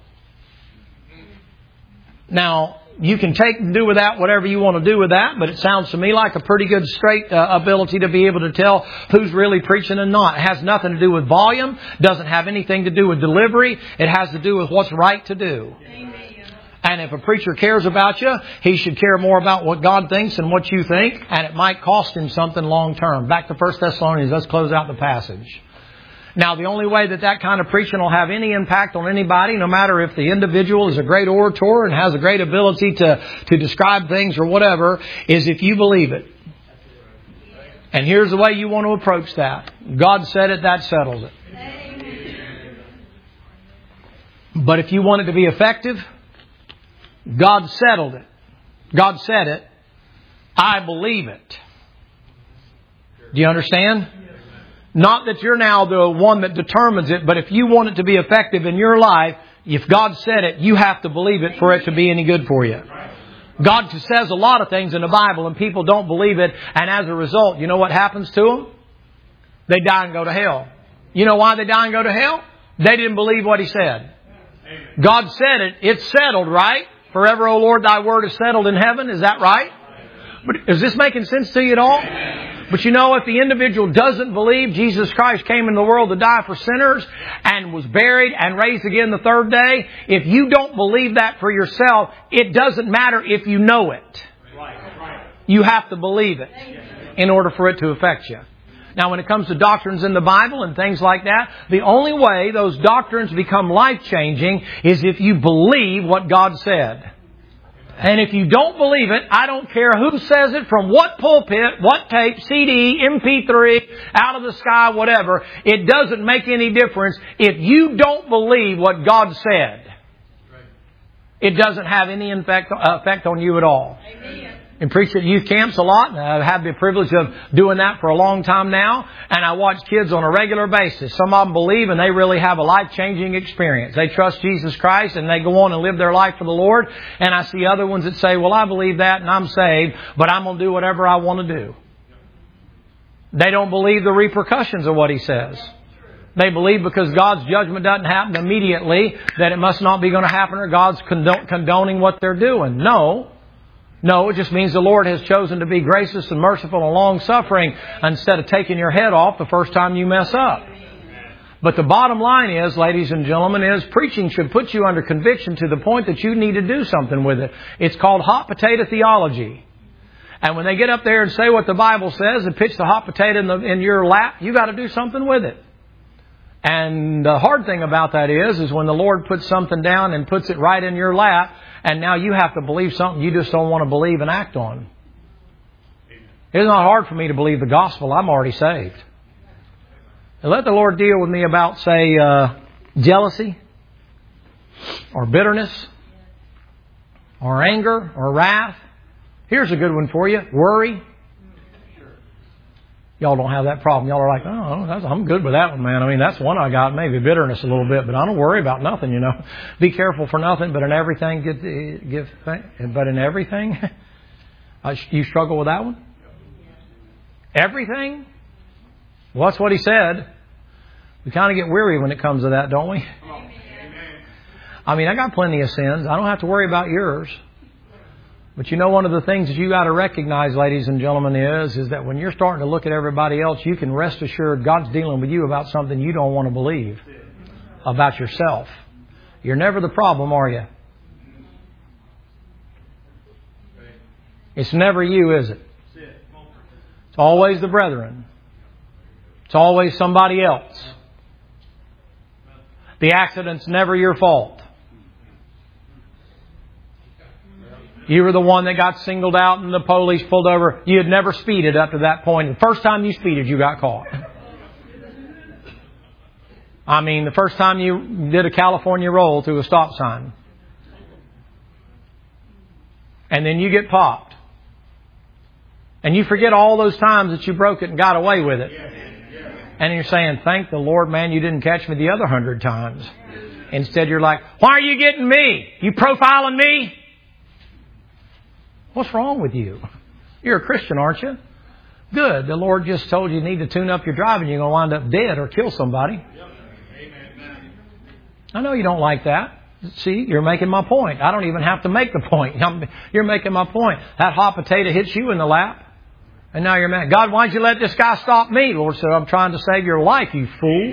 [SPEAKER 1] Now, you can take and do with that whatever you want to do with that, but it sounds to me like a pretty good straight ability to be able to tell who's really preaching and not. It has nothing to do with volume, doesn't have anything to do with delivery. It has to do with what's right to do. Amen. And if a preacher cares about you, he should care more about what God thinks and what you think, and it might cost him something long term. Back to 1 Thessalonians, let's close out the passage. Now, the only way that kind of preaching will have any impact on anybody, no matter if the individual is a great orator and has a great ability to describe things or whatever, is if you believe it. And here's the way you want to approach that. God said it, that settles it. But if you want it to be effective, God settled it. God said it. I believe it. Do you understand? Not that you're now the one that determines it, but if you want it to be effective in your life, if God said it, you have to believe it for it to be any good for you. God says a lot of things in the Bible and people don't believe it. And as a result, you know what happens to them? They die and go to hell. You know why they die and go to hell? They didn't believe what He said. God said it. It's settled, right? Forever, O Lord, Thy word is settled in heaven. Is that right? But is this making sense to you at all? But you know, if the individual doesn't believe Jesus Christ came into the world to die for sinners and was buried and raised again the third day, if you don't believe that for yourself, it doesn't matter if you know it. You have to believe it in order for it to affect you. Now, when it comes to doctrines in the Bible and things like that, the only way those doctrines become life-changing is if you believe what God said. And if you don't believe it, I don't care who says it, from what pulpit, what tape, CD, MP3, out of the sky, whatever, it doesn't make any difference. If you don't believe what God said, it doesn't have any effect on you at all. Amen. I preach at youth camps a lot, and I've had the privilege of doing that for a long time now. And I watch kids on a regular basis. Some of them believe and they really have a life-changing experience. They trust Jesus Christ and they go on and live their life for the Lord. And I see other ones that say, well, I believe that and I'm saved, but I'm going to do whatever I want to do. They don't believe the repercussions of what He says. They believe because God's judgment doesn't happen immediately that it must not be going to happen, or God's condoning what they're doing. No, it just means the Lord has chosen to be gracious and merciful and long-suffering instead of taking your head off the first time you mess up. But the bottom line is, ladies and gentlemen, is preaching should put you under conviction to the point that you need to do something with it. It's called hot potato theology. And when they get up there and say what the Bible says and pitch the hot potato in your lap, you got to do something with it. And the hard thing about that is when the Lord puts something down and puts it right in your lap, and now you have to believe something you just don't want to believe and act on. It's not hard for me to believe the gospel. I'm already saved. And let the Lord deal with me about, say, jealousy or bitterness or anger or wrath. Here's a good one for you. Worry. Y'all don't have that problem. Y'all are like, oh, I'm good with that one, man. I mean, that's one I got. Maybe bitterness a little bit, but I don't worry about nothing, you know. Be careful for nothing, but in everything, give thanks. But in everything, you struggle with that one? Everything? Well, that's what He said. We kind of get weary when it comes to that, don't we? I mean, I got plenty of sins. I don't have to worry about yours. But you know, one of the things that you got to recognize, ladies and gentlemen, is that when you're starting to look at everybody else, you can rest assured God's dealing with you about something you don't want to believe about yourself. You're never the problem, are you? It's never you, is it? It's always the brethren. It's always somebody else. The accident's never your fault. You were the one that got singled out and the police pulled over. You had never speeded up to that point. The first time you speeded, you got caught. I mean, the first time you did a California roll through a stop sign. And then you get popped. And you forget all those times that you broke it and got away with it. And you're saying, thank the Lord, man, you didn't catch me the other 100 times. Instead, you're like, why are you getting me? You profiling me? What's wrong with you? You're a Christian, aren't you? Good. The Lord just told you need to tune up your driving. You're going to wind up dead or kill somebody. I know you don't like that. See, you're making my point. I don't even have to make the point. You're making my point. That hot potato hits you in the lap. And now you're mad. God, why'd you let this guy stop me? The Lord said, I'm trying to save your life, you fool.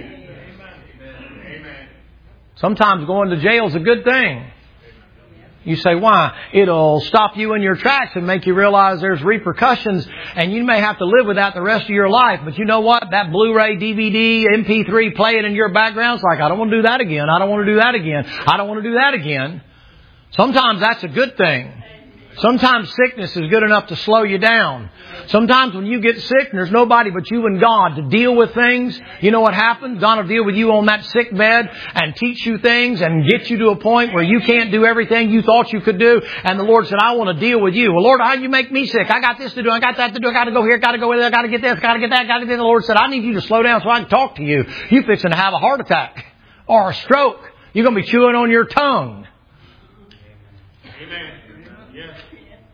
[SPEAKER 1] Sometimes going to jail is a good thing. You say, why? It'll stop you in your tracks and make you realize there's repercussions, and you may have to live with that the rest of your life. But you know what? That Blu-ray, DVD, MP3 playing in your background, it's like, I don't want to do that again. I don't want to do that again. I don't want to do that again. Sometimes that's a good thing. Sometimes sickness is good enough to slow you down. Sometimes when you get sick and there's nobody but you and God to deal with things, you know what happens? God will deal with you on that sick bed and teach you things and get you to a point where you can't do everything you thought you could do. And the Lord said, I want to deal with you. Well, Lord, how'd you make me sick? I got this to do. I got that to do. I got to go here. Got to go there. Got to get this. Got to get that. Got to get that. The Lord said, I need you to slow down so I can talk to you. You're fixing to have a heart attack or a stroke. You're going to be chewing on your tongue.
[SPEAKER 3] Amen. Yes.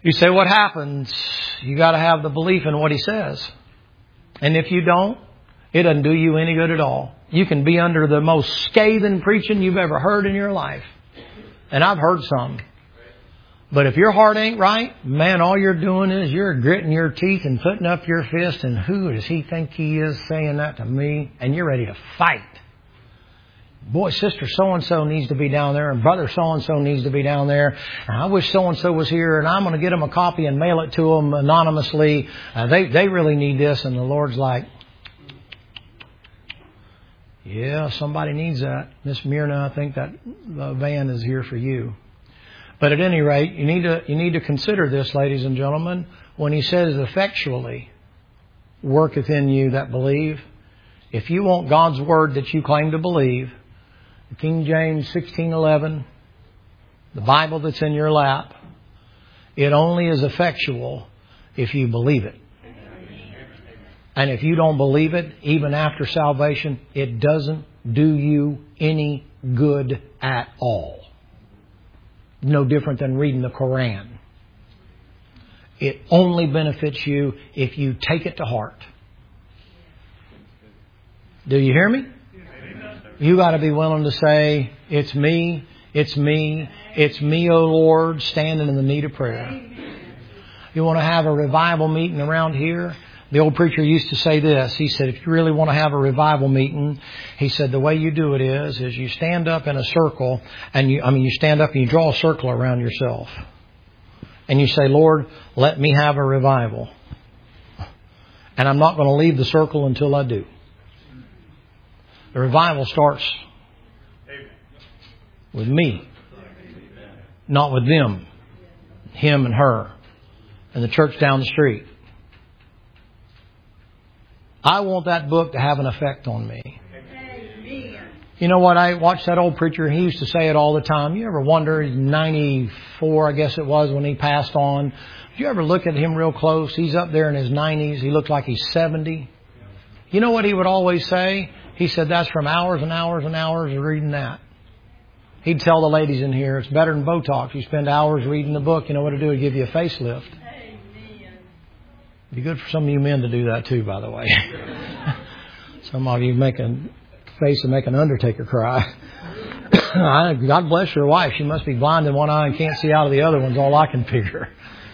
[SPEAKER 1] You say, what happens? You got to have the belief in what He says. And if you don't, it doesn't do you any good at all. You can be under the most scathing preaching you've ever heard in your life. And I've heard some. But if your heart ain't right, man, all you're doing is you're gritting your teeth and putting up your fist. And who does he think he is saying that to me? And you're ready to fight. Boy, sister so-and-so needs to be down there, and brother so-and-so needs to be down there. And I wish so-and-so was here, and I'm going to get them a copy and mail it to them anonymously. They really need this. And the Lord's like, yeah, somebody needs that. Miss Myrna, I think that van is here for you. But at any rate, you need to consider this, ladies and gentlemen. When He says effectually worketh in you that believe, if you want God's Word that you claim to believe, King James 16:11, the Bible that's in your lap, it only is effectual if you believe it. And if you don't believe it, even after salvation, it doesn't do you any good at all. No different than reading the Koran. It only benefits you if you take it to heart. Do you hear me? You got to be willing to say, it's me, it's me, it's me, O Lord, standing in the need of prayer. You want to have a revival meeting around here? The old preacher used to say this. He said, if you really want to have a revival meeting, he said, the way you do it is you stand up in a circle, and you stand up and you draw a circle around yourself. And you say, Lord, let me have a revival. And I'm not going to leave the circle until I do. The revival starts with me, not with them, him and her, and the church down the street. I want that book to have an effect on me. You know what? I watched that old preacher. He used to say it all the time. You ever wonder, 94, I guess it was, when he passed on. Did you ever look at him real close? He's up there in his 90s. He looked like he's 70. You know what he would always say? He said, that's from hours and hours and hours of reading that. He'd tell the ladies in here, it's better than Botox. You spend hours reading the book. You know what to do? It'd give you a facelift. It'd be good for some of you men to do that too, by the way. Some of you make a face and make an Undertaker cry. God bless your wife. She must be blind in one eye and can't see out of the other one's all I can figure.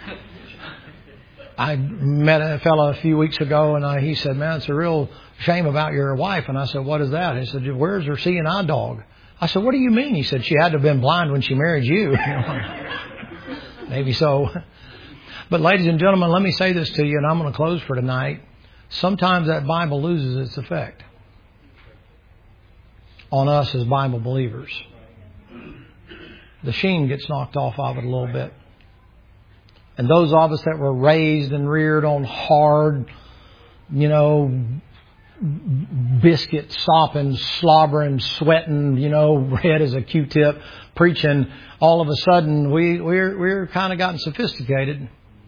[SPEAKER 1] I met a fellow a few weeks ago, and he said, man, it's a real shame about your wife. And I said, what is that? He said, where's her seeing eye dog? I said, what do you mean? He said, she had to have been blind when she married you. Maybe so. But ladies and gentlemen, let me say this to you, and I'm going to close for tonight. Sometimes that Bible loses its effect on us as Bible believers. The sheen gets knocked off of it a little bit. And those of us that were raised and reared on hard, biscuit sopping, slobbering, sweating, red as a Q-tip, preaching, all of a sudden we're kind of gotten sophisticated.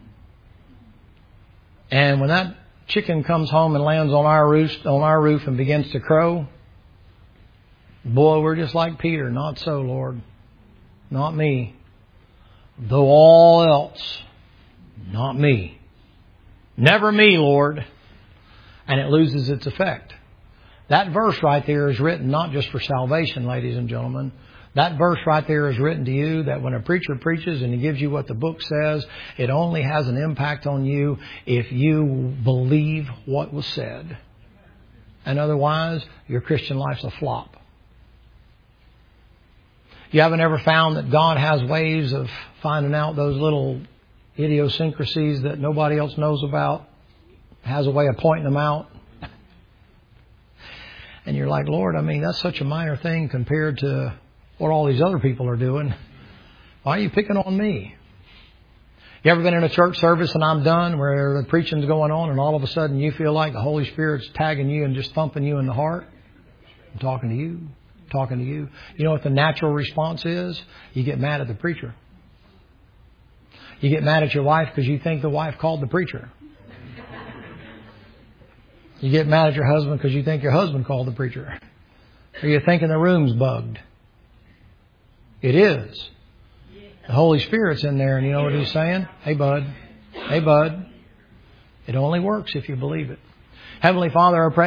[SPEAKER 1] And when that chicken comes home and lands on our roof and begins to crow, boy, we're just like Peter. Not so, Lord. Not me. Though all else, not me. Never me, Lord. And it loses its effect. That verse right there is written not just for salvation, ladies and gentlemen. That verse right there is written to you that when a preacher preaches and he gives you what the book says, it only has an impact on you if you believe what was said. And otherwise, your Christian life's a flop. You haven't ever found that God has ways of finding out those little idiosyncrasies that nobody else knows about? Has a way of pointing them out? And you're like, Lord, that's such a minor thing compared to what all these other people are doing. Why are you picking on me? You ever been in a church service and I'm done where the preaching's going on and all of a sudden you feel like the Holy Spirit's tagging you and just thumping you in the heart? I'm talking to you. You know what the natural response is? You get mad at the preacher. You get mad at your wife because you think the wife called the preacher. You get mad at your husband because you think your husband called the preacher. Or you're thinking the room's bugged. It is. The Holy Spirit's in there, and you know what He's saying? Hey, bud. Hey, bud. It only works if you believe it. Heavenly Father, I pray